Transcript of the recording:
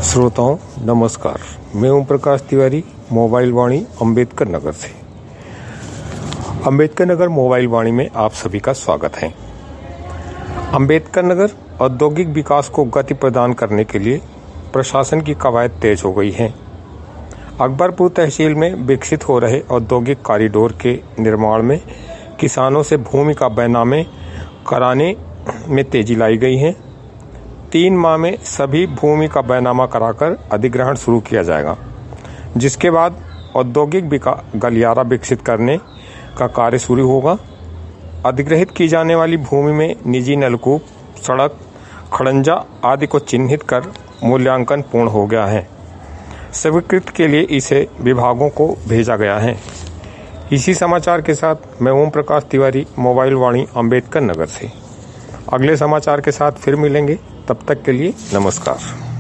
श्रोताओं नमस्कार, मैं ओम प्रकाश तिवारी मोबाइल वाणी अंबेडकर नगर से। अंबेडकर नगर मोबाइल वाणी में आप सभी का स्वागत है। अंबेडकर नगर औद्योगिक विकास को गति प्रदान करने के लिए प्रशासन की कवायद तेज हो गई है। अकबरपुर तहसील में विकसित हो रहे औद्योगिक कॉरिडोर के निर्माण में किसानों से भूमि का बैनामे कराने में तेजी लाई गई है। 3 माह में सभी भूमि का बैनामा कराकर अधिग्रहण शुरू किया जाएगा, जिसके बाद औद्योगिक गलियारा विकसित करने का कार्य शुरू होगा। अधिग्रहित की जाने वाली भूमि में निजी नलकूप, सड़क, खड़ंजा आदि को चिन्हित कर मूल्यांकन पूर्ण हो गया है। स्वीकृत के लिए इसे विभागों को भेजा गया है। इसी समाचार के साथ मैं ओम प्रकाश तिवारी मोबाइल वाणी अंबेडकर नगर से। अगले समाचार के साथ फिर मिलेंगे, तब तक के लिए नमस्कार।